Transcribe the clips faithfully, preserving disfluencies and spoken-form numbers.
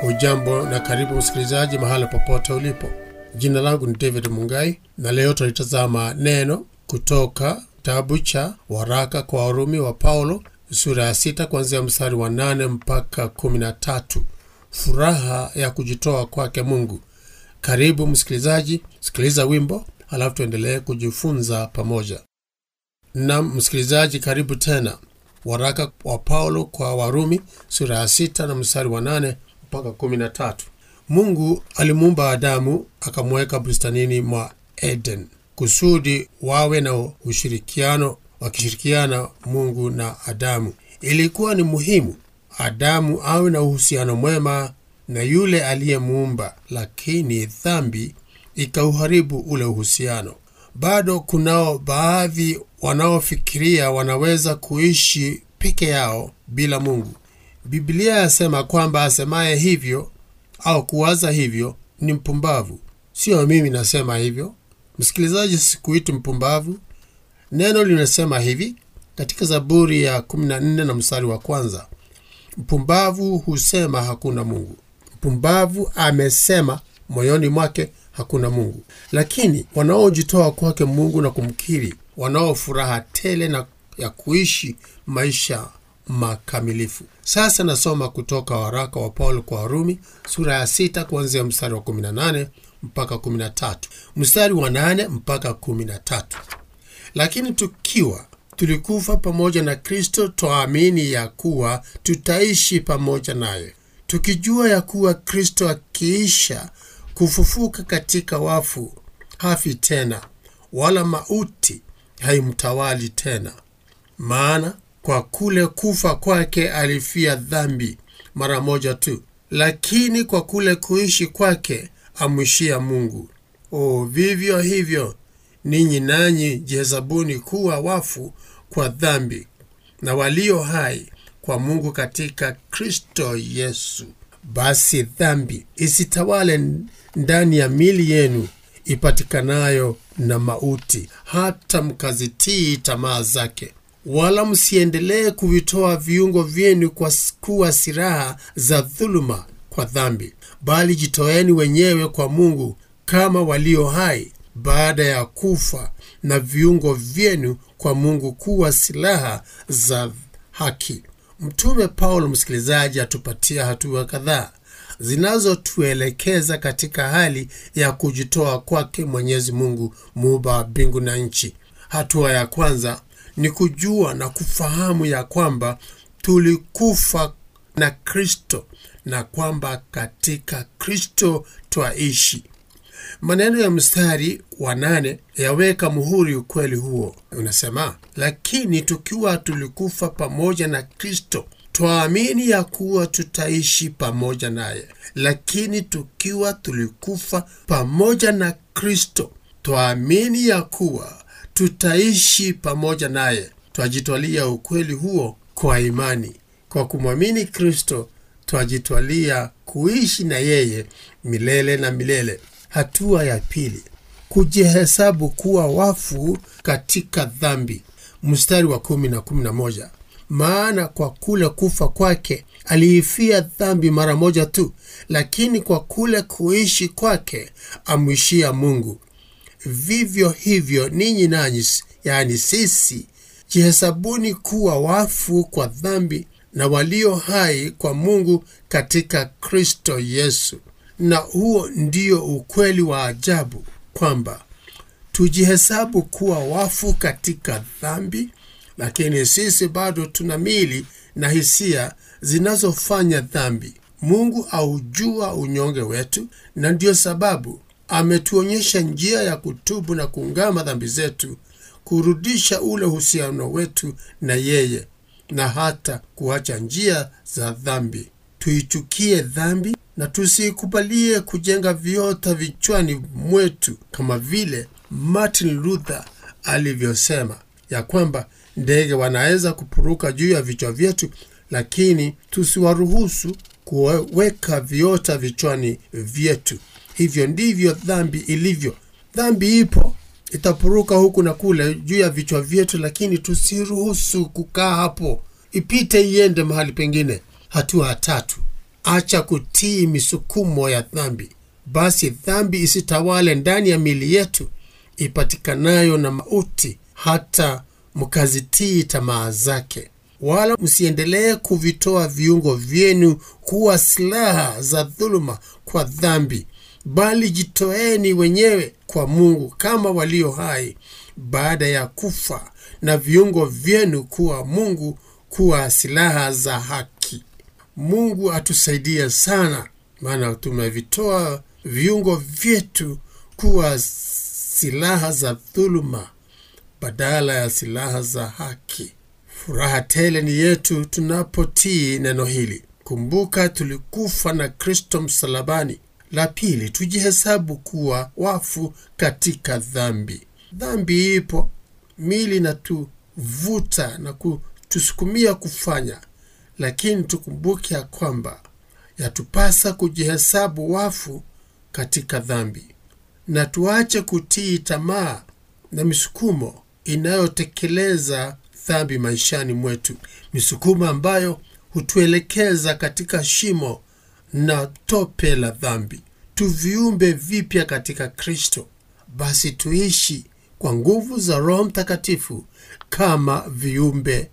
Hujambo na karibu msikilizaji mahala popote ulipo. Jina langu ni David Mungai na leo tutalitazama neno kutoka kitabu cha waraka kwa Warumi wa Paulo sura ya sita kuanzia mstari wa nane mpaka kumi na tatu. Furaha ya kujitoa kwake Mungu. Karibu msikilizaji, sikiliza wimbo halafu tuendelee kujifunza pamoja. Na msikilizaji, karibu tena. Waraka wa Paulo kwa Warumi sura ya sita na mstari wa nane mpaka kumi na tatu. Mungu alimuumba Adamu akamweka bustanini mwa Eden kusudi wawe na ushirikiano, wakishirikiana Mungu na Adamu. Ilikuwa ni muhimu Adamu awe na uhusiano mwema na yule aliyemuumba, lakini dhambi ikauharibu ule uhusiano. Bado kunao baadhi wanaofikiria wanaweza kuishi peke yao bila Mungu. Biblia yasema kwamba asemaye hivyo au kuwaza hivyo ni mpumbavu. Sio mimi nasema hivyo. Msikilizaji, sikuiti mpumbavu. Neno linasema hivi katika Zaburi ya kumi na nne na mstari wa kwanza. Mpumbavu husema hakuna Mungu. Mpumbavu amesema moyoni mwake hakuna Mungu. Lakini wanaojitoa kwake Mungu na kumkiri, wanao furaha tele na ya kuishi maisha makamilifu. Sasa nasoma kutoka waraka wa Paulo kwa Warumi sura ya sita kuanzia mstari wa kumi na nane mpaka kumi na tatu. Mstari wa nane mpaka kumi na tatu. Lakini tukiwa tulikufa pamoja na Kristo, tuamini ya kuwa tutaishi pamoja naye, tukijua ya kuwa Kristo akiisha kufufuka katika wafu hafi tena, wala mauti haimtawali tena. Maana kwa kule kufa kwake alifia dhambi mara moja tu, lakini kwa kule kuishi kwake amwishia Mungu. O, vivyo hivyo ninyi nanyi jihesabuni kuwa wafu kwa dhambi, na walio hai kwa Mungu katika Kristo Yesu. Basi dhambi isitawale ndani ya miili yenu ipatikanayo na mauti, hata mkazitii tamaa zake. Wala msiendelee kuvitoa viungo vyenu kwa kuwa silaha za dhuluma kwa dhambi, bali jitoeni wenyewe kwa Mungu kama walio hai baada ya kufa, na viungo vyenu kwa Mungu kuwa silaha za haki. Mtume Paulo, msikilizaji, atupatia hatua kadhaa zinazotuelekeza katika hali ya kujitoa kwake Mwenyezi Mungu, muumba wa mbingu na nchi. Hatua ya kwanza ni kujua na kufahamu ya kwamba tulikufa na Kristo na kwamba katika Kristo twaishi. Maneno ya mstari wa nane yaweka muhuri ukweli huo. Unasema, lakini tukiwa tulikufa pamoja na Kristo, twaamini ya kuwa tutaishi pamoja naye. Lakini tukiwa tulikufa pamoja na Kristo, twaamini ya kuwa tutaishi pamoja naye. Twajitwalia ukweli huo kwa imani. Kwa kumwamini Kristo, twajitwalia kuishi na yeye milele na milele. Hatua ya pili, kujihesabu kuwa wafu katika dhambi. Mstari wa kumi na kumi na moja. Maana kwa kule kufa kwake aliifia dhambi mara moja tu, lakini kwa kule kuishi kwake amwishia Mungu. Vivyo hivyo ninyi nanyi, yani sisi, jihesabuni kuwa wafu kwa dhambi na walio hai kwa Mungu katika Kristo Yesu. Na huo ndio ukweli wa ajabu, kwamba tujihesabu kuwa wafu katika dhambi, lakini sisi bado tuna miili na hisia zinazofanya dhambi. Mungu aujua unyonge wetu, na ndio sababu ametuonyesha njia ya kutubu na kuungama dhambi zetu, kurudisha ule uhusiano wetu na yeye, na hata kuacha njia za dhambi. Tuichukie dhambi na tusikubalie kujenga viota vichwani mwetu, kama vile Martin Luther alivyosema ya kwamba ndege wanaweza kupuruka juu ya vichwa vyetu, lakini tusiwaruhusu kuweka viota vichwani vyetu. Hivyo ndivyo dhambi ilivyo. Dhambi ipo, itapuruka huku na kule juu ya vichwa vyetu, lakini tusiruhusu kukaa hapo. Ipite iende mahali pengine. Hatua tatu, Acha kutii misukumo ya dhambi. Basi dhambi isitawale ndani ya miili yetu ipatikanayo na mauti, hata mkazitii tamaa zake. Wala msiendelee kuvitoa viungo vyenu kuwa silaha za dhuluma kwa dhambi, bali jitoeni wenyewe kwa Mungu kama walio hai baada ya kufa, na viungo vyenu kuwa Mungu kuwa silaha za haki. Mungu atusaidie sana, maana tumevitoa viungo vyetu kuwa silaha za dhuluma badala ya silaha za haki. Furaha tele ni yetu tunapotii neno hili. Kumbuka tulikufa na Kristo msalabani. La pili, tujihesabu kuwa wafu katika dhambi. Dhambi ipo, mili na tuvuta na kutusukumia kufanya, lakini tukumbuke ya kwamba yatupasa kujihesabu wafu katika dhambi, na tuache kutii tamaa na misukumo inayotekeleza dhambi maishani mwetu, misukumo ambayo hutuelekeza katika shimo na tope la dhambi. Tuviumbe vipya katika Kristo. Basi tuishi kwa nguvu za Roho Mtakatifu kama viumbe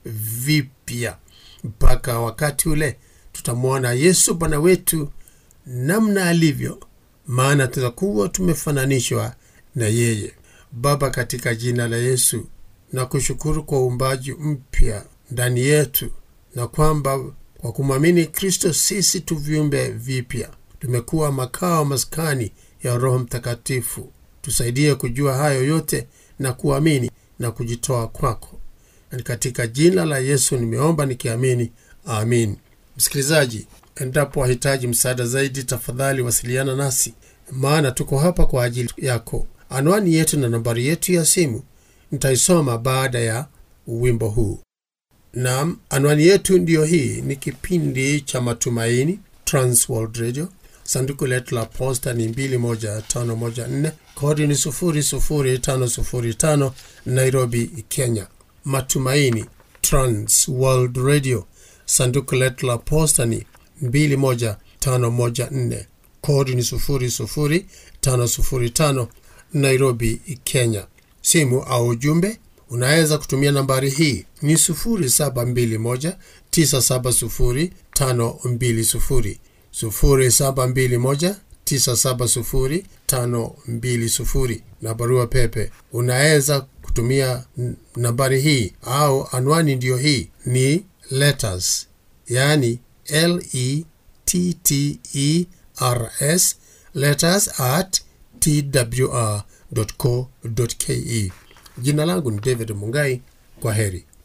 vipya mpaka wakati ule tutamwona Yesu Bwana wetu namna alivyo, maana tutakuwa tumefananishwa na yeye. Baba, katika jina la Yesu, na kushukuru kwa uumbaji mpya ndani yetu, na kwamba kwa kumwamini Kristo sisi tu viumbe vipya, tumekuwa makao maskani ya Roho Mtakatifu. Tusaidie kujua hayo yote na kuamini na kujitoa kwako. Na katika jina la Yesu nimeomba nikiamini, amin. Msikilizaji, endapo wahitaji msaada zaidi, tafadhali wasiliana nasi, maana tuko hapa kwa ajili yako. Anwani yetu na nambari yetu ya simu nitaisoma baada ya wimbo huu. Naam, anwani yetu ndiyo hii. Ni kipindi cha Matumaini, Trans World Radio. Sanduku letu la posta ni mbili moja tano moja nne, kodi ni sufuri sufuri tano sufuri tano, Nairobi, Kenya. Matumaini, Trans World Radio. Sanduku letu la posta ni mbili moja tano moja nne, kodi ni sufuri sufuri tano sufuri tano, Nairobi, Kenya. Simu au ujumbe unaweza kutumia nambari hii ni sufuri saba mbili moja tisa saba sufuri tano mbili sufuri, sufuri saba mbili moja tisa saba sufuri tano mbili sufuri. Na barua pepe unaweza kutumia nambari hii, au anwani ndiyo hii, ni letters, yani L E T T E R S, letters at T W R dot co dot K E. Jina langu ni David Mungai. Kwa heri.